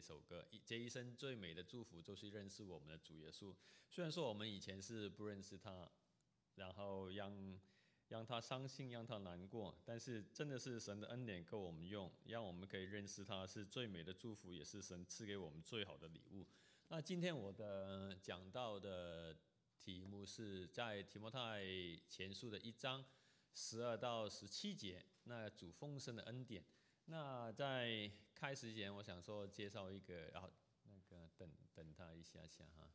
首歌，这一生最美的祝福就是认识我们的主耶稣。虽然说我们以前是不认识他，然后让他伤心，让他难过，但是真的是神的恩典够我们用，让我们可以认识他，是最美的祝福，也是神赐给我们最好的礼物。那今天我的讲到的题目是在提摩太前书的1章12到17节，那主丰盛的恩典。那在开始前，我想说介绍一个，然后等他一下下哈。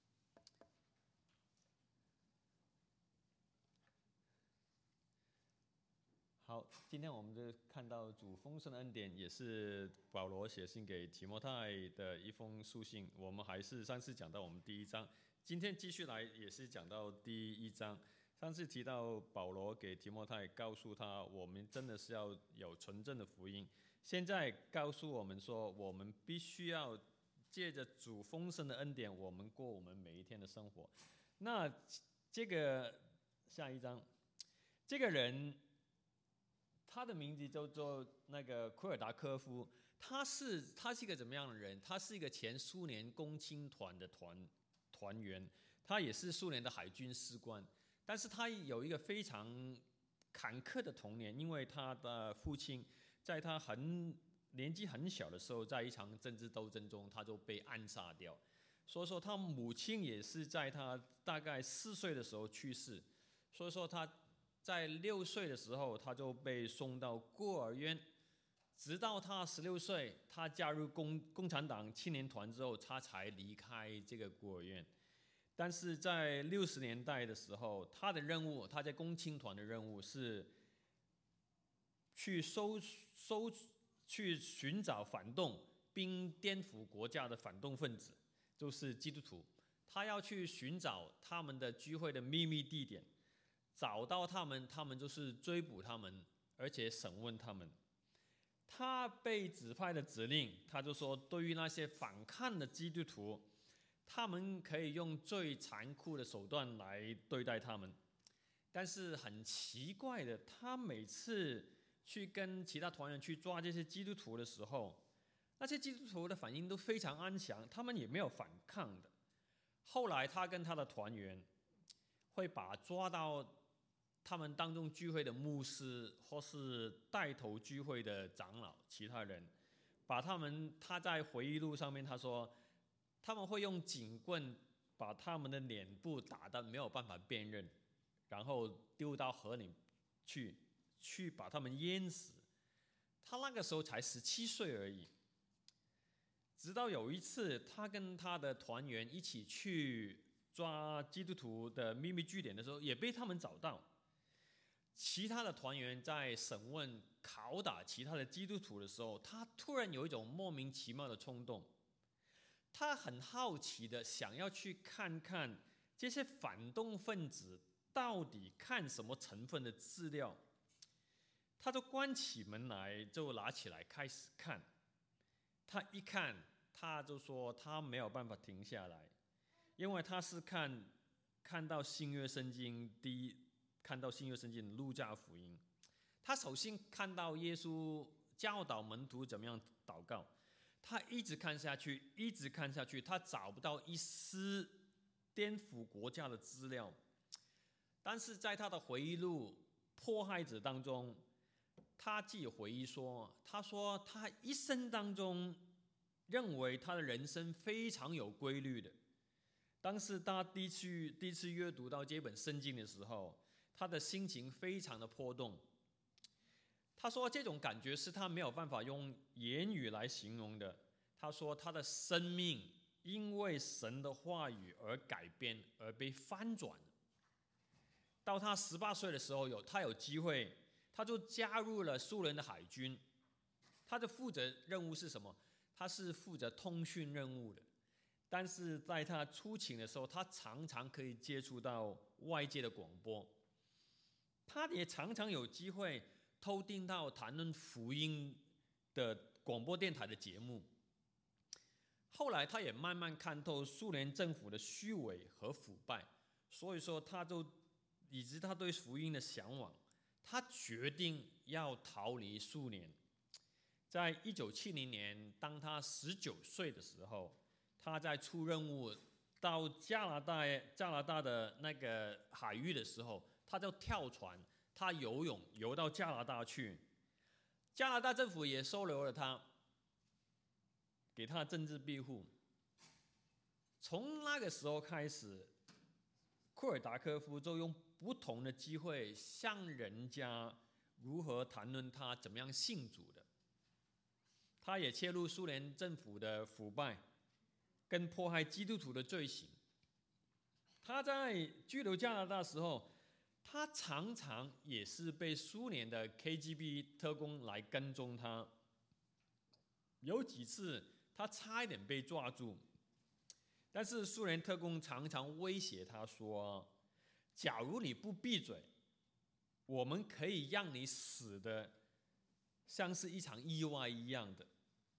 好，今天我们就看到主丰盛的恩典，也是保罗写信给提摩太的一封书信。我们还是上次讲到我们第1章，今天继续来也是讲到第1章。上次提到保罗给提摩太告诉他，我们真的是要有纯正的福音。现在告诉我们说，我们必须要借着主丰盛的恩典，我们过我们每一天的生活。那这个下一章，这个人。他的名字叫做那个库尔达科夫，他是一个怎么样的人？他是一个前苏联共青团的团员，他也是苏联的海军士官，但是他有一个非常坎坷的童年，因为他的父亲在他年纪很小的时候，在一场政治斗争中，他就被暗杀掉。所以说，他母亲也是在他大概4岁的时候去世。所以说他。在6岁的时候，他就被送到孤儿院，直到他16岁，他加入共产党青年团之后，他才离开这个孤儿院。但是在60年代的时候，他在共青团的任务是去寻找反动并颠覆国家的反动分子，就是基督徒。他要去寻找他们的聚会的秘密地点。找到他们就是追捕他们，而且审问他们。他被指派的指令，他就说，对于那些反抗的基督徒，他们可以用最残酷的手段来对待他们。但是很奇怪的，他每次去跟其他团员去抓这些基督徒的时候，那些基督徒的反应都非常安详，他们也没有反抗的。后来他跟他的团员会把抓到他们当中聚会的牧师或是带头聚会的长老，其他人把他在回忆录上面他说，他们会用警棍把他们的脸部打得没有办法辨认，然后丢到河里去把他们淹死。他那个时候才17岁而已。直到有一次，他跟他的团员一起去抓基督徒的秘密据点的时候，也被他们找到。其他的团员在审问、拷打其他的基督徒的时候，他突然有一种莫名其妙的冲动，他很好奇的想要去看看这些反动分子到底看什么成分的资料。他就关起门来，就拿起来开始看。他一看，他就说他没有办法停下来，因为他是看到新约圣经的路加福音。他首先看到耶稣教导门徒怎么样祷告，他一直看下去，他找不到一丝颠覆国家的资料。但是在他的回忆录《迫害者》当中，他自己回忆说，他说他一生当中认为他的人生非常有规律的。当时他第一次阅读到这本圣经的时候，他的心情非常的波动。他说这种感觉是他没有办法用言语来形容的。他说他的生命因为神的话语而改变，而被翻转。到他18岁的时候，他有机会，他就加入了苏联的海军。他的负责任务是什么？他是负责通讯任务的。但是在他出勤的时候，他常常可以接触到外界的广播，他也常常有机会偷听到谈论福音的广播电台的节目。后来他也慢慢看透苏联政府的虚伪和腐败，所以说以及他对福音的向往，他决定要逃离苏联。 在1970年，当他19岁的时候，他在出任务到加拿大的那个海域的时候，他就跳船，他游泳游到加拿大去。加拿大政府也收留了他，给他政治庇护。从那个时候开始，库尔达科夫就用不同的机会向人家如何谈论他怎么样信主的。他也揭露苏联政府的腐败跟迫害基督徒的罪行。他在居留加拿大的时候，他常常也是被苏联的 KGB 特工来跟踪他。有几次他差一点被抓住，但是苏联特工常常威胁他说，假如你不闭嘴，我们可以让你死的像是一场意外一样的。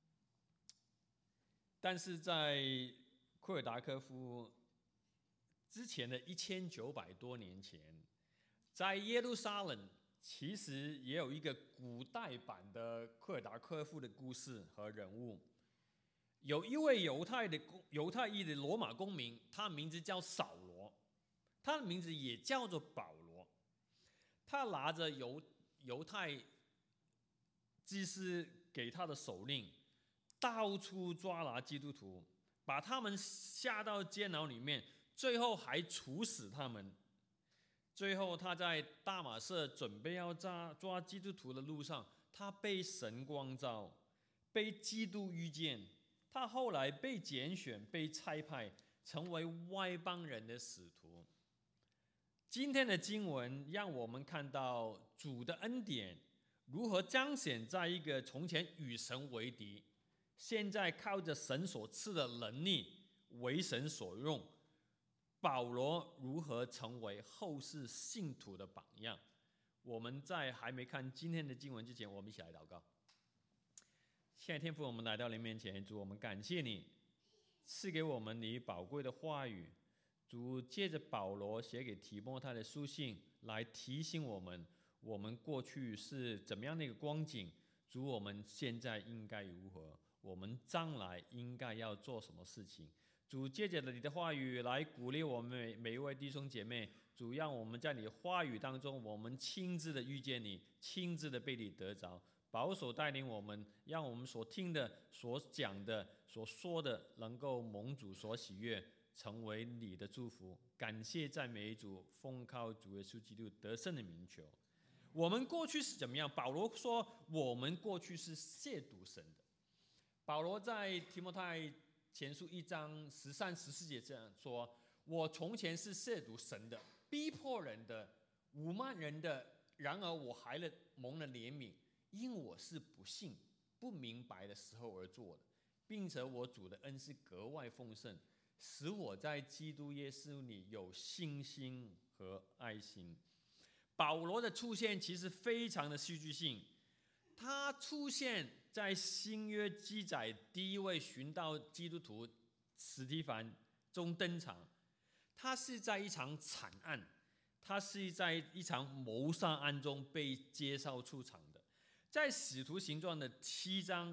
但是在库尔达科夫之前的1900多年前，在耶路撒冷其实也有一个古代版的库尔达科夫的故事和人物。有一位犹太裔的罗马公民，他名字叫扫罗，他的名字也叫做保罗。他拿着犹太祭司给他的手令，到处抓拿基督徒，把他们下到监牢里面，最后还处死他们。最后他在大马色准备要抓基督徒的路上，他被神光照，被基督遇见。他后来被拣选，被差派，成为外邦人的使徒。今天的经文让我们看到主的恩典如何彰显在一个从前与神为敌，现在靠着神所赐的能力为神所用，保罗如何成为后世信徒的榜样。我们在还没看今天的经文之前，我们一起来祷告。亲爱的天父，我们来到你面前，主，我们感谢你赐给我们你宝贵的话语。主借着保罗写给提摩太的书信来提醒我们，我们过去是怎么样的一个光景，主，我们现在应该如何，我们将来应该要做什么事情。主借着你的话语来鼓励我们每一位弟兄姐妹，主让我们在你的话语当中，我们亲自的遇见你，亲自的被你得着，保守带领我们，让我们所听的、所讲的、所说的，能够蒙主所喜悦，成为你的祝福。感谢赞美主，奉靠主耶稣基督得胜的名求。我们过去是怎么样？保罗说，我们过去是亵渎神的。保罗在提摩太前书1章13、14节这样说：我从前是亵渎神的，逼迫人的，侮慢人的，然而我还蒙了怜悯，因我是不信、不明白的时候而做的，并且我主的恩是格外丰盛，使我在基督耶稣里有信心和爱心。保罗的出现其实非常的戏剧性，他出现在新约记载第一位寻道基督徒史提凡中登场。他是在一场惨案，他是在一场谋杀案中被介绍出场的。在使徒行传的7章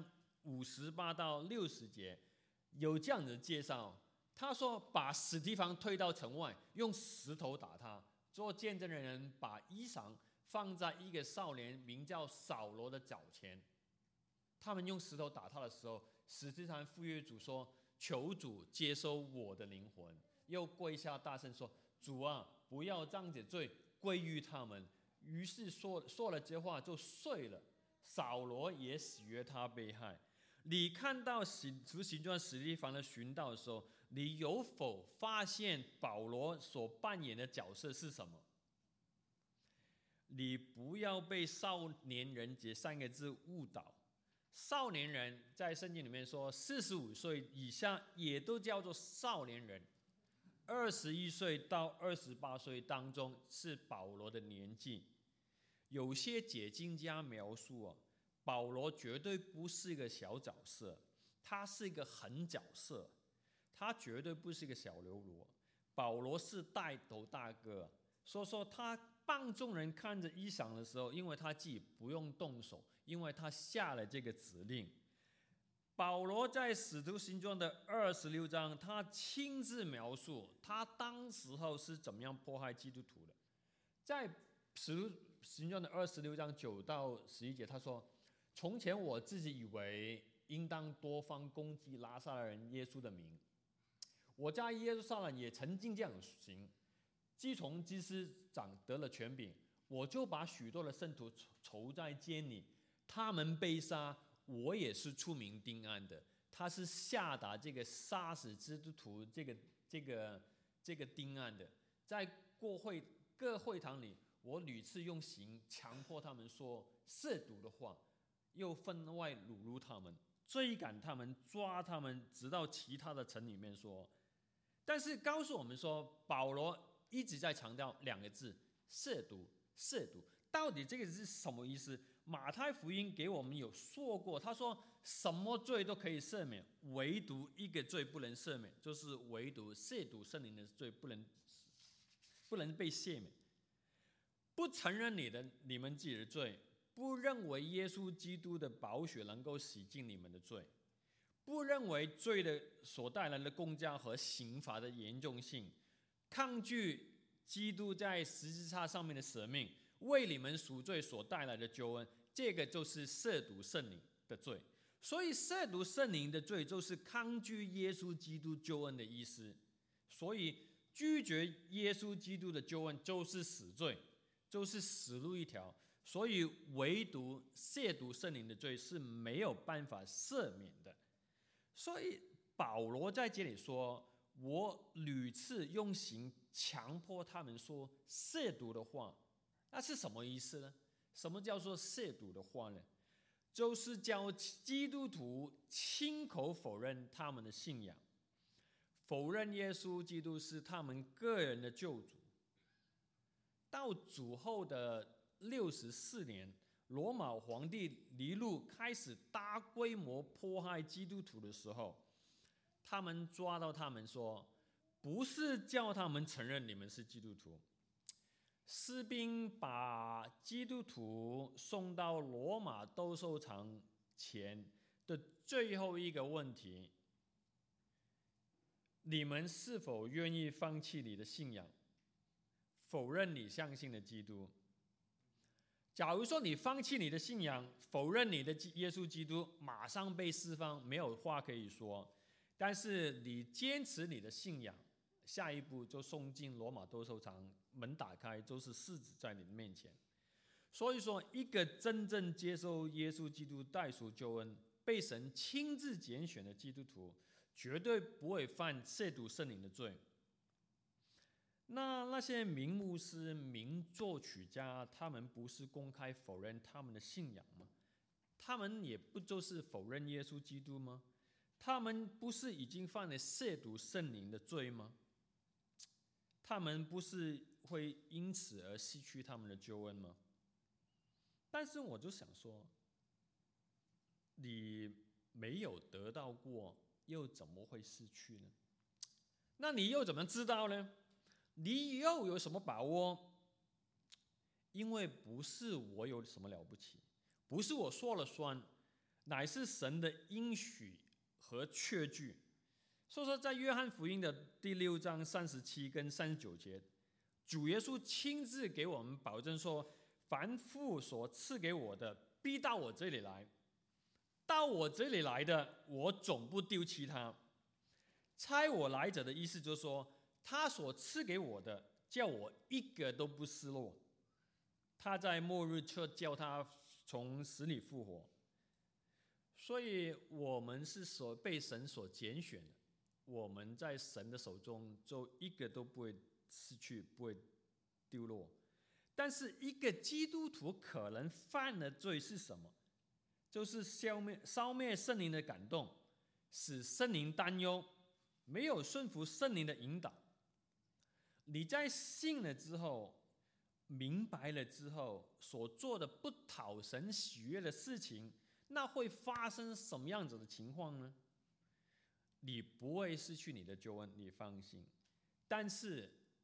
58到60节有这样的介绍，他说把史提凡推到城外，用石头打他。做见证的人把衣裳放在一个少年名叫扫罗的脚前，他们用石头打他的时候，史提凡赴约主说：求主接收我的灵魂。又跪下大声说：主啊，不要将这罪归于他们。于是说了这话就睡了。扫罗也喜悦他被害。你看到使徒行传史提凡的寻道的时候，你有否发现保罗所扮演的角色是什么？你不要被少年人这3个字误导。少年人在圣经里面说45岁以下也都叫做少年人，21岁到28岁当中是保罗的年纪。有些解经家描述保罗绝对不是一个小角色，他是一个狠角色，他绝对不是一个小喽啰。保罗是带头大哥，所以说他帮众人看着异象的时候，因为他自己不用动手，因为他下了这个指令。保罗在使徒行传的26章，他亲自描述他当时候是怎么样迫害基督徒的。在使徒行传的26章9到11节，他说：“从前我自己以为应当多方攻击拿撒勒人耶稣的名，我在耶路撒冷也曾经这样行。自从祭司长得了权柄，我就把许多的圣徒囚在监里，他们被杀。我也是出名定案的。”他是下达这个杀死基督徒这个定案的。在各会堂里，我屡次用刑强迫他们说亵渎的话，又分外侮辱他们，追赶他们，抓他们，直到其他的城里面说。但是告诉我们说，保罗一直在强调2个字：亵渎。亵渎到底这个是什么意思？马太福音给我们有说过，他说什么罪都可以赦免，唯独一个罪不能赦免，就是唯独亵渎圣灵的罪不能被赦免。不承认你们自己的罪，不认为耶稣基督的宝血能够洗净你们的罪，不认为罪的所带来的公价和刑罚的严重性，抗拒基督在十字架上面的舍命，为你们赎罪所带来的救恩，这个就是亵渎圣灵的罪。所以亵渎圣灵的罪就是抗拒耶稣基督救恩的意思。所以拒绝耶稣基督的救恩就是死罪，就是死路一条。所以唯独亵渎圣灵的罪是没有办法赦免的。所以保罗在这里说，我屡次用刑强迫他们说亵渎的话，那是什么意思呢？什么叫做亵渎的话呢？就是叫基督徒亲口否认他们的信仰，否认耶稣基督是他们个人的救主。到主后的64年，罗马皇帝尼禄开始大规模迫害基督徒的时候，他们抓到他们说，不是叫他们承认你们是基督徒。士兵把基督徒送到罗马斗兽场前的最后一个问题：你们是否愿意放弃你的信仰，否认你相信的基督？假如说你放弃你的信仰，否认你的耶稣基督，马上被释放，没有话可以说。但是你坚持你的信仰，下一步就送进罗马斗兽场，门打开就是狮子在你的面前。所以说，一个真正接受耶稣基督代赎救恩、被神亲自拣选的基督徒，绝对不会犯亵渎圣灵的罪。那些名牧师、名作曲家，他们不是公开否认他们的信仰吗？他们也不就是否认耶稣基督吗？他们不是已经犯了亵渎圣灵的罪吗？他们不是会因此而失去他们的救恩吗？但是我就想说，你没有得到过，又怎么会失去呢？那你又怎么知道呢？你又有什么把握？因为不是我有什么了不起，不是我说了算，乃是神的应许和确据。所以说，在约翰福音的第6章37跟39节，主耶稣亲自给我们保证说，凡父所赐给我的，必到我这里来，到我这里来的，我总不丢弃他。差我来者的意思就是说，他所赐给我的，叫我一个都不失落。他在末日却叫他从死里复活。所以我们是被神所拣选的，我们在神的手中就一个都不会失去，不会丢落。但是一个基督徒可能犯的罪是什么？就是烧灭圣灵的感动，使圣灵担忧，没有顺服圣灵的引导。你在信了之后，明白了之后，所做的不讨神喜悦的事情，那会发生什么样子的情况呢？你不会失去你的救恩，你放心。但是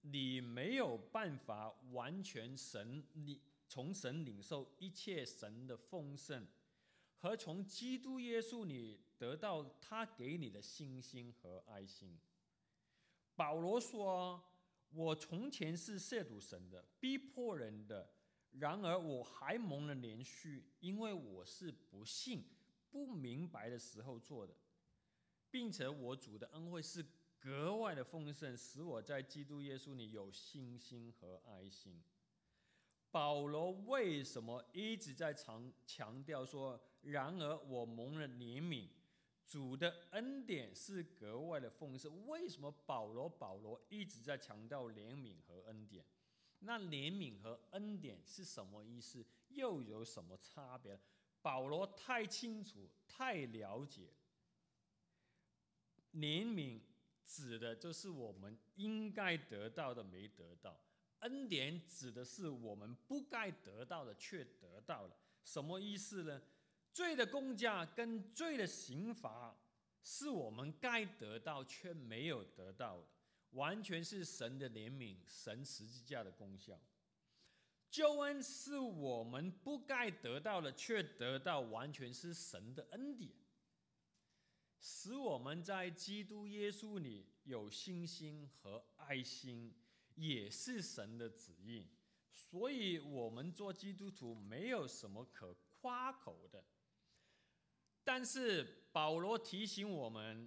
你没有办法完全从神领受一切神的丰盛，和从基督耶稣你得到他给你的信心和爱心。保罗说，我从前是亵渎神的，逼迫人的，然而我还蒙了连续，因为我是不信不明白的时候做的，并且我主的恩惠是格外的丰盛，使我在基督耶稣里有信心和爱心。保罗为什么一直在强调说，然而我蒙了怜悯，主的恩典是格外的丰盛？为什么保罗一直在强调怜悯和恩典？那怜悯和恩典是什么意思？又有什么差别？保罗太清楚太了解，怜悯指的就是我们应该得到的没得到，恩典指的是我们不该得到的却得到了。什么意思呢？罪的工价跟罪的刑罚是我们该得到却没有得到的，完全是神的怜悯，神十字架的功效。救恩是我们不该得到的却得到，完全是神的恩典，使我们在基督耶稣里有信心和爱心，也是神的旨意。所以我们做基督徒没有什么可夸口的。但是保罗提醒我们，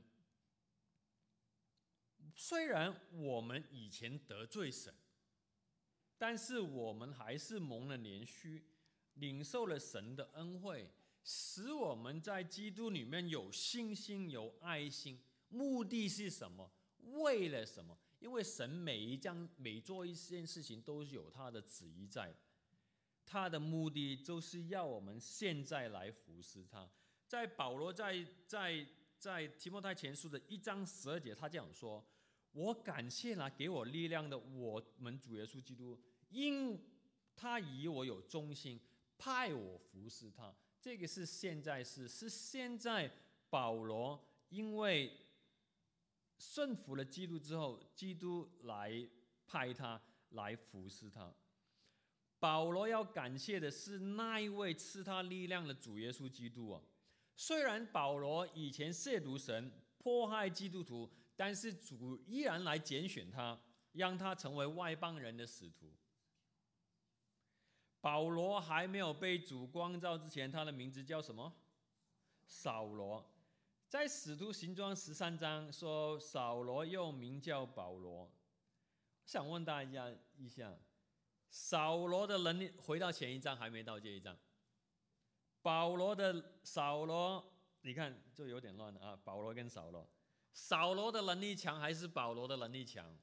虽然我们以前得罪神，但是我们还是蒙了连续，领受了神的恩惠，使我们在基督里面有信心有爱心。目的是什么？为了什么？因为神每做一件事情都是有他的旨意在的，他的目的就是要我们现在来服侍他。在保罗在提摩太前书的1章12节，他这样说：我感谢那给我力量的我们主耶稣基督，因他以我有忠心，派我服侍他。这个是现在保罗因为顺服了基督之后，基督来派他来服侍他。保罗要感谢的是那一位赐他力量的主耶稣基督。虽然保罗以前亵渎神，迫害基督徒，但是主依然来拣选他，让他成为外邦人的使徒。保罗还没有被主光照之前，他的名字叫什么？扫罗。在使徒行传13章说，扫罗又名叫保罗。想问大家一下，扫罗的能力，回到前一章，还没到这一章。扫罗，你看就有点乱了啊。保罗跟扫罗，扫罗的能力强还是保罗的能力强？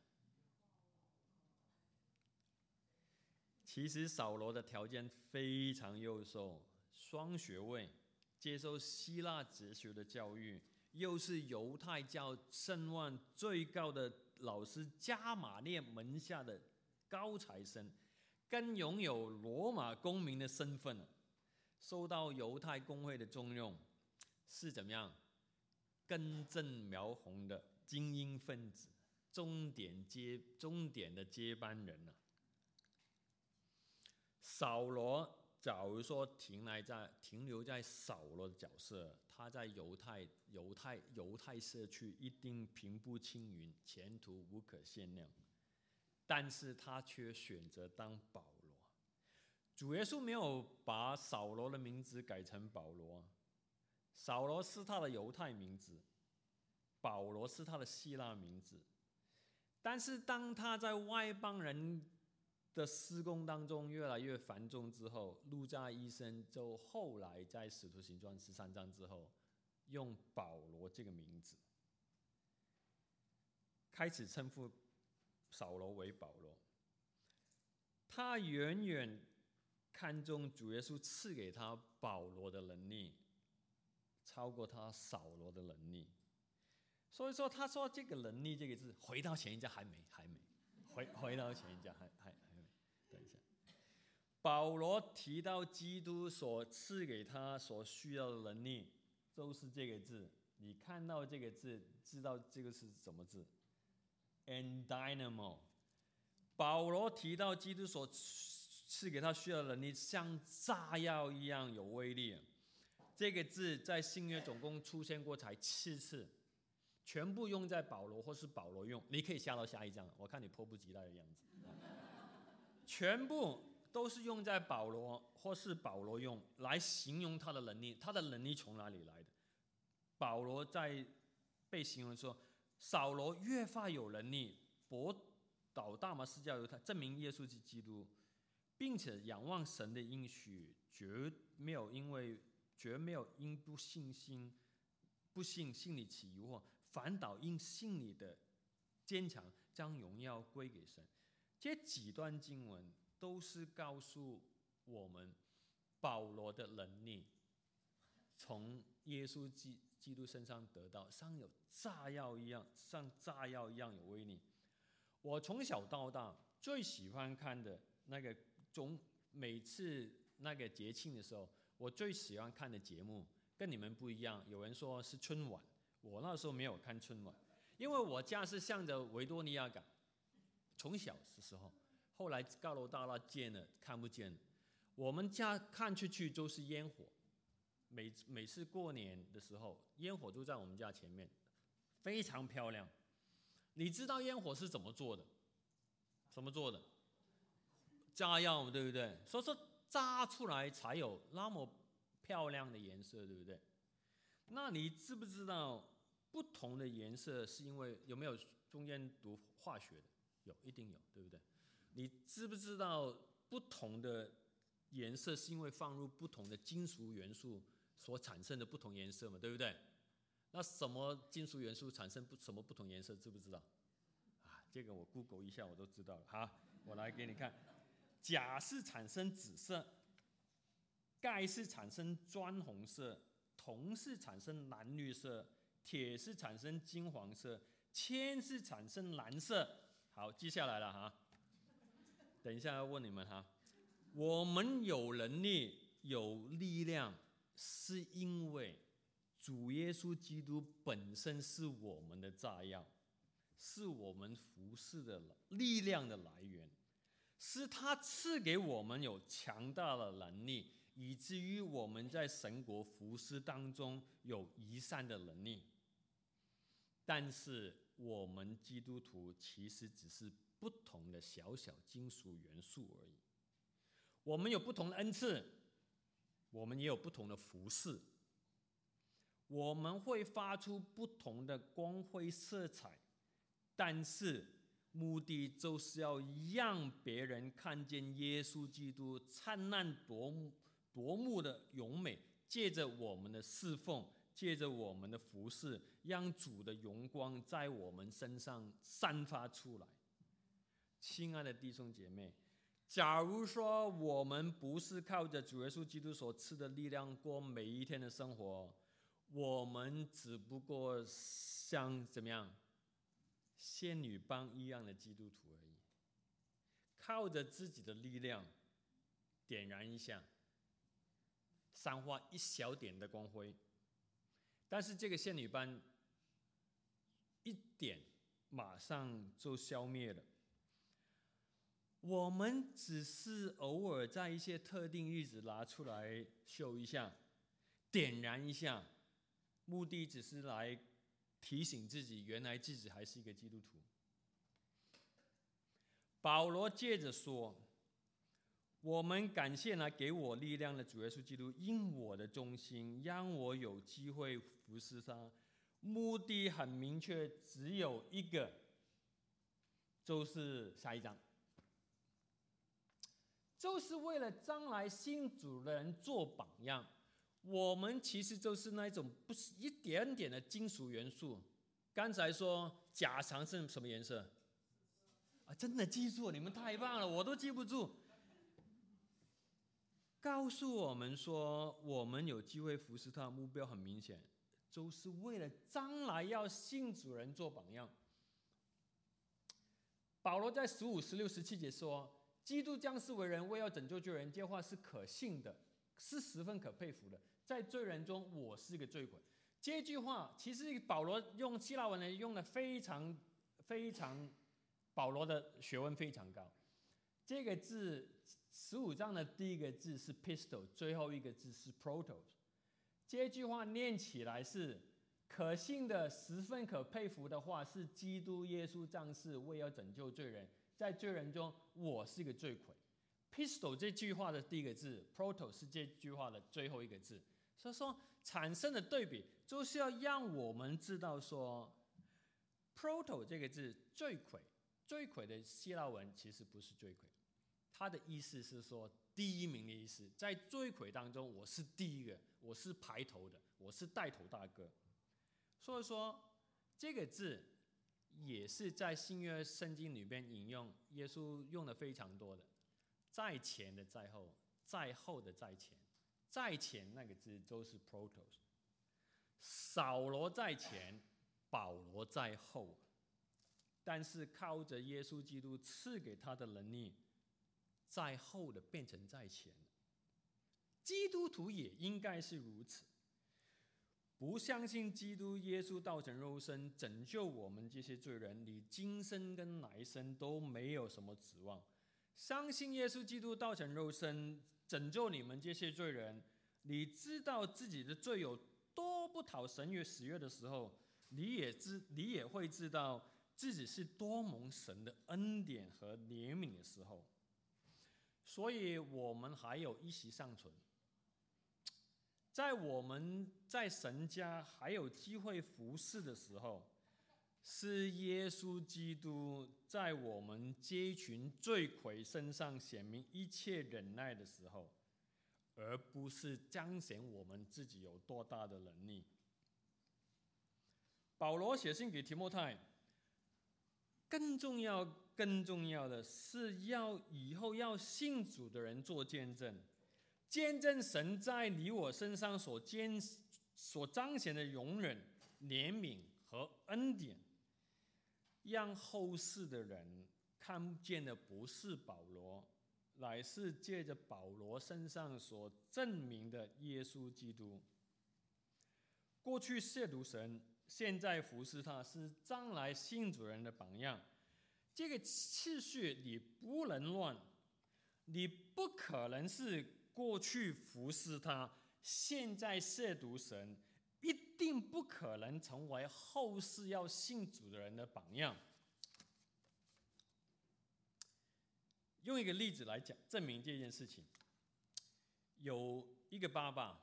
其实扫罗的条件非常优秀，双学位，接受希腊哲学的教育，又是犹太教声望最高的老师加马列门下的高材生，更拥有罗马公民的身份，受到犹太公会的重用，是怎么样？根正苗红的精英分子，终点的接班人。扫罗，假如说停留在扫罗的角色，他在犹太社区一定平步青云，前途无可限量。但是他却选择当保罗。主耶稣没有把扫罗的名字改成保罗，扫罗是他的犹太名字，保罗是他的希腊名字。但是当他在外邦人的施工当中越来越繁重之后，路加医生就后来在使徒行传13章之后，用保罗这个名字，开始称呼扫罗为保罗。他远远看重主耶稣赐给他保罗的能力，超过他扫罗的能力。所以说，他说这个能力这个字，回到前一章还没，回到前一章还没。等一下，保罗提到基督所赐给他所需要的能力，就是这个字。你看到这个字，知道这个是什么字？endynamo， 保罗提到基督所赐给他需要的能力，像炸药一样有威力。这个字在新约总共出现过才7次，全部用在保罗或是保罗用。你可以下到下一章，我看你迫不及待的样子。全部都是用在保罗或是保罗用来形容他的能力。他的能力从哪里来的？保罗在被形容说，扫罗越发有能力，驳倒大马士革犹太，证明耶稣是基督，并且仰望神的应许，绝没有因不信心里起疑惑，反倒因信里的坚强，将荣耀归给神。这几段经文都是告诉我们，保罗的能力从耶稣基督身上得到，像炸药一样有威力。我从小到大最喜欢看的那个每次那个节庆的时候，我最喜欢看的节目跟你们不一样。有人说是春晚，我那时候没有看春晚，因为我家是向着维多利亚港。从小的时候，后来高楼大厦建了，看不见了。我们家看出去都是烟火，每次过年的时候，烟火就在我们家前面，非常漂亮。你知道烟火是怎么做的？炸药，对不对？所以说炸出来才有那么漂亮的颜色，对不对？那你知不知道不同的颜色是因为有没有中间读化学的？有，一定有，对不对？你知不知道不同的颜色是因为放入不同的金属元素所产生的不同颜色嘛，对不对？那什么金属元素产生什么不同颜色，知不知道？这个我 Google 一下我都知道了。好，我来给你看。钾是产生紫色，钙是产生砖红色，铜是产生蓝绿色，铁是产生金黄色，铅是产生蓝色。好，记下来了哈。等一下要问你们哈。我们有能力、有力量，是因为主耶稣基督本身是我们的炸药，是我们服事的力量的来源，是他赐给我们有强大的能力，以至于我们在神国服事当中有移善的能力。但是我们基督徒其实只是不同的小小金属元素而已。我们有不同的恩赐，我们也有不同的服事，我们会发出不同的光辉色彩，但是目的就是要让别人看见耶稣基督灿烂夺目的荣美，借着我们的侍奉，借着我们的服事，让主的荣光在我们身上散发出来。亲爱的弟兄姐妹，假如说我们不是靠着主耶稣基督所赐的力量过每一天的生活，我们只不过像怎么样仙女棒一样的基督徒而已，靠着自己的力量点燃一下，散发一小点的光辉，但是这个仙女棒一点马上就消灭了。我们只是偶尔在一些特定日子拿出来秀一下，点燃一下，目的只是来提醒自己，原来自己还是一个基督徒。保罗接着说，我们感谢那给我力量的主耶稣基督，因我的忠心，让我有机会服侍他。目的很明确，只有一个，就是下一章，就是为了将来信主的人做榜样。我们其实就是那种不是一点点的金属元素。刚才说甲常是什么颜色？真的记住，你们太棒了，我都记不住。告诉我们说，我们有机会服侍他的目标很明显，就是为了将来要信主人做榜样。保罗在15、16、17节说，基督降世为人，为要拯救罪人，这话是可信的，是十分可佩服的。在罪人中，我是个罪鬼。这句话其实保罗用希腊文用的非常非常保罗的学问非常高。这个字15章的第一个字是 pistos， 最后一个字是 protos。这句话念起来是可信的，十分可佩服的话，是基督耶稣降世，为要拯救罪人，在罪人中，我是一个罪魁。pistos 这句话的第一个字 ，protos 是这句话的最后一个字。所以说，产生的对比就是要让我们知道说 ，proto 这个字罪魁，罪魁的希腊文其实不是罪魁，它的意思是说第一名的意思。在罪魁当中，我是第一个，我是排头的，我是带头大哥。所以说，这个字也是在新约圣经里边引用，耶稣用的非常多的，在前的在后，在后的在前。在前那个字就是 protos， 扫罗在前，保罗在后，但是靠着耶稣基督赐给他的能力，在后的变成在前。基督徒也应该是如此，不相信基督耶稣道成肉身拯救我们这些罪人，你今生跟来生都没有什么指望。相信耶稣基督道成肉身拯救你们这些罪人，你知道自己的罪有多不讨神喜悦的时候，你也会知道自己是多蒙神的恩典和怜悯的时候。所以我们还有一息尚存，在我们在神家还有机会服侍的时候，是耶稣基督在我们这一群罪魁身上显明一切忍耐的时候，而不是彰显我们自己有多大的能力。保罗写信给提摩太，更重要的是要以后要信主的人做见证，见证神在你我身上所彰显的容忍、怜悯和恩典，让后世的人看见的不是保罗，乃是借着保罗身上所证明的耶稣基督。过去亵渎神，现在服侍他，是将来信主人的榜样。这个次序你不能乱，你不可能是过去服侍他，现在亵渎神，一定不可能成为后世要信主的人的榜样。用一个例子来讲证明这件事情。有一个爸爸，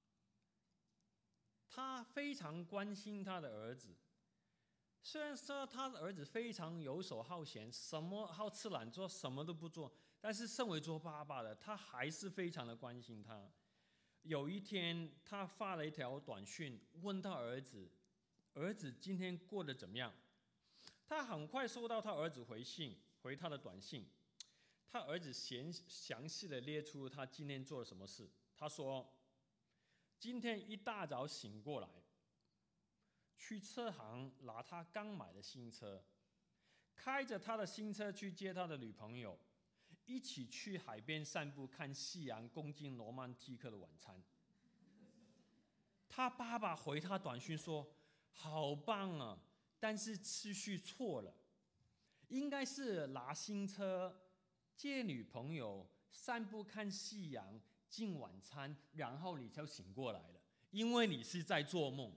他非常关心他的儿子，虽然说他的儿子非常游手好闲，什么好吃懒做，什么都不做，但是身为做爸爸的，他还是非常的关心他。有一天，他发了一条短讯，问他儿子今天过得怎么样？他很快收到他儿子回他的短信。他儿子详细的列出他今天做了什么事。他说，今天一大早醒过来，去车行拿他刚买的新车，开着他的新车去接他的女朋友，一起去海边散步看夕阳，共进罗曼蒂克的晚餐。他爸爸回他短讯说，好棒啊，但是次序错了，应该是拿新车接女朋友，散步看夕阳，进晚餐，然后你就醒过来了，因为你是在做梦。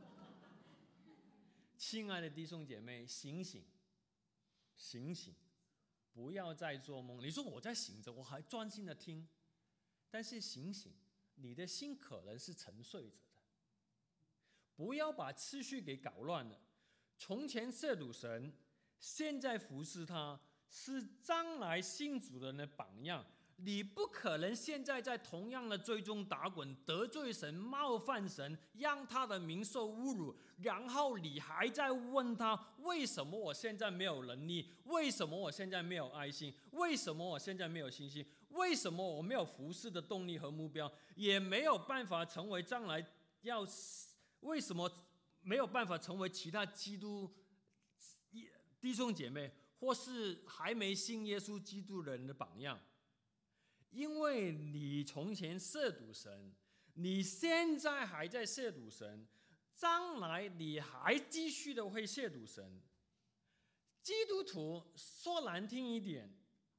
亲爱的弟兄姐妹，醒醒，醒醒，不要再做梦。你说我在醒着，我还专心的听，但是醒醒，你的心可能是沉睡着的。不要把次序给搞乱了。从前亵渎神，现在服侍他，是将来信主的人的榜样。你不可能现在在同样的罪中打滚，得罪神，冒犯神，让他的名受侮辱，然后你还在问他，为什么我现在没有能力？为什么我现在没有爱心？为什么我现在没有信心？为什么我没有服侍的动力和目标？也没有办法成为将来为什么没有办法成为其他基督弟兄姐妹或是还没信耶稣基督的人的榜样？因为你从前亵渎神，你现在还在亵渎神，将来你还继续的会亵渎神。 基督徒说难听一点，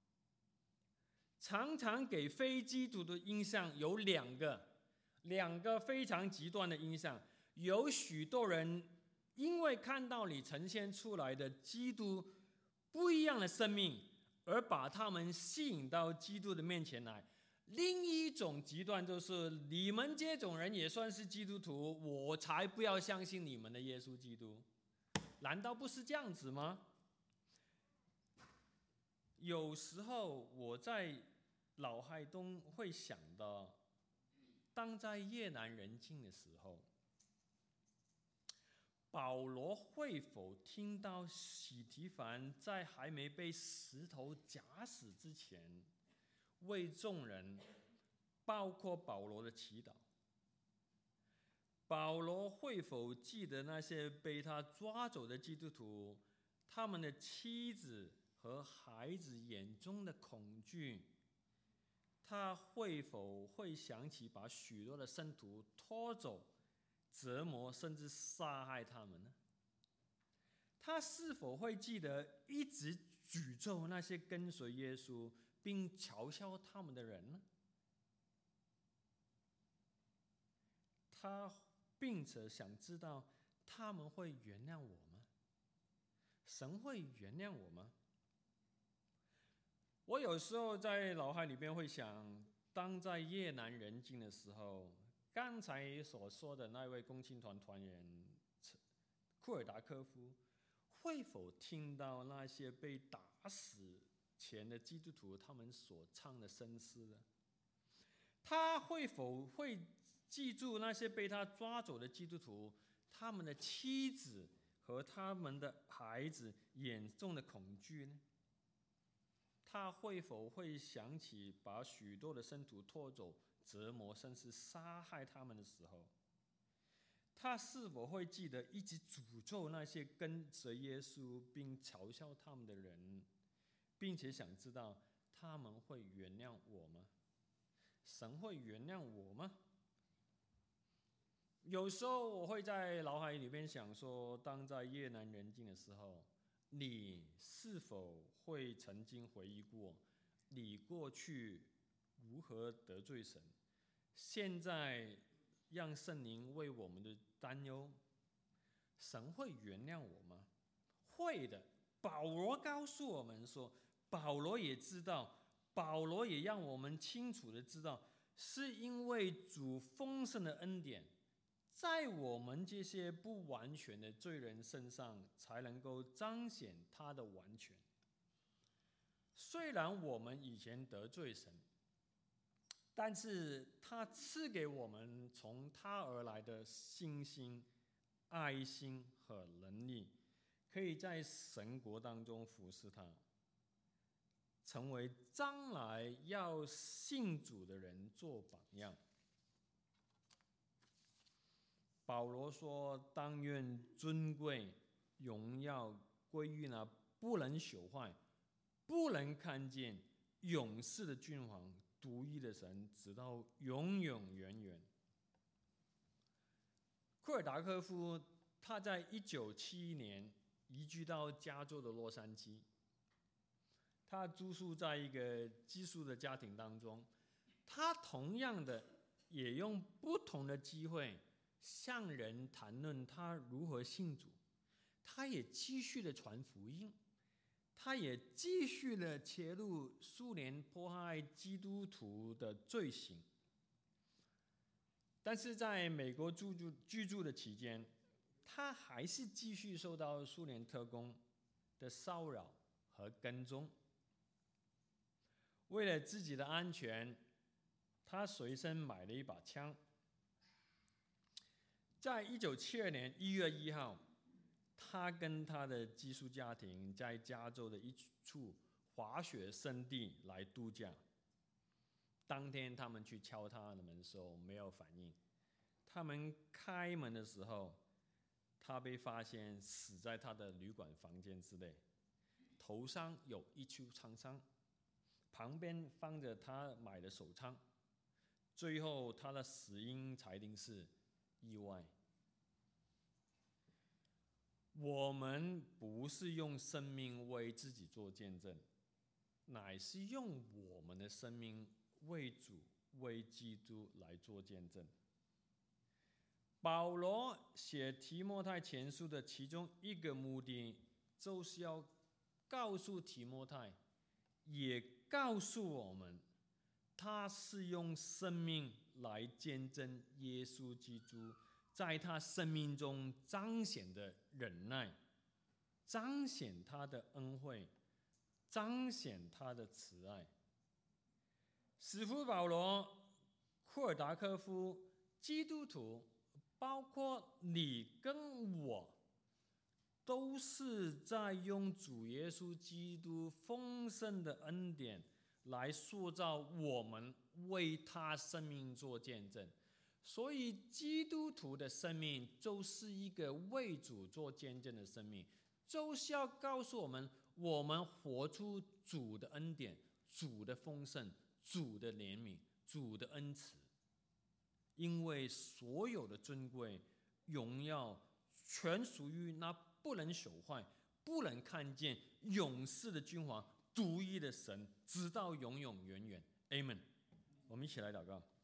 常常给非基督徒的印象有两个非常极端的印象。有许多人因为看到你呈现出来的基督不一样的生命，而把他们吸引到基督的面前来。另一种极端就是你们这种人也算是基督徒，我才不要相信你们的耶稣基督。难道不是这样子吗？有时候我在脑海中会想到，当在夜难人静的时候，保罗会否听到司提反在还没被石头夹死之前，为众人，包括保罗的祈祷？保罗会否记得那些被他抓走的基督徒，他们的妻子和孩子眼中的恐惧？他会否会想起把许多的圣徒拖走、折磨甚至杀害他们呢？他是否会记得一直诅咒那些跟随耶稣并嘲笑他们的人呢？他并且想知道他们会原谅我吗？神会原谅我吗？我有时候在脑海里边会想，当在夜难人静的时候，刚才所说的那位共青团团员库尔达科夫，会否听到那些被打死前的基督徒他们所唱的圣诗呢？他会否会记住那些被他抓走的基督徒，他们的妻子和他们的孩子眼中的恐惧呢？他会否会想起把许多的圣徒拖走、折磨甚至杀害他们的时候，他是否会记得一直诅咒那些跟随耶稣并嘲笑他们的人，并且想知道他们会原谅我吗？神会原谅我吗？有时候我会在脑海里面想说，当在夜难人静的时候，你是否会曾经回忆过你过去如何得罪神，现在让圣灵为我们的担忧？神会原谅我吗？会的。保罗告诉我们说，保罗也知道，保罗也让我们清楚的知道，是因为主丰盛的恩典，在我们这些不完全的罪人身上才能够彰显他的完全。虽然我们以前得罪神，但是他赐给我们从他而来的信心、爱心和能力，可以在神国当中服侍他，成为将来要信主的人做榜样。保罗说，但愿尊贵荣耀归于那不能朽坏、不能看见、永世的君王、独一的神，直到永永远远。库尔达科夫他在1971年移居到加州的洛杉矶，他住宿在一个寄宿的家庭当中，他同样的也用不同的机会向人谈论他如何信主，他也继续的传福音，他也继续的揭露苏联迫害基督徒的罪行。但是在美国居住的期间，他还是继续受到苏联特工的骚扰和跟踪。为了自己的安全，他随身买了一把枪。在1972年1月1号，他跟他的寄宿家庭在加州的一处滑雪胜地来度假。当天他们去敲他的门的时候没有反应，他们开门的时候，他被发现死在他的旅馆房间之内，头上有一处枪伤，旁边放着他买的手枪。最后他的死因裁定是意外。 我们不是用生命为自己做见证，乃是用我们的生命为主、为基督来做见证。保罗写提摩太前书的其中一个目的，就是要告诉提摩太，也告诉我们，他是用生命来见证耶稣基督在他生命中彰显的忍耐，彰显他的恩惠，彰显他的慈爱。使徒保罗、库尔达科夫、基督徒，包括你跟我，都是在用主耶稣基督丰盛的恩典来塑造我们，为他生命做见证。所以基督徒的生命就是一个为主做见证的生命，就是要告诉我们，我们活出主的恩典、主的丰盛、主的怜悯、主的恩慈。因为所有的尊贵、荣耀，全属于那不能朽坏、不能看见、永世的君王、独一的神，直到永永远远。Amen。我们一起来祷告。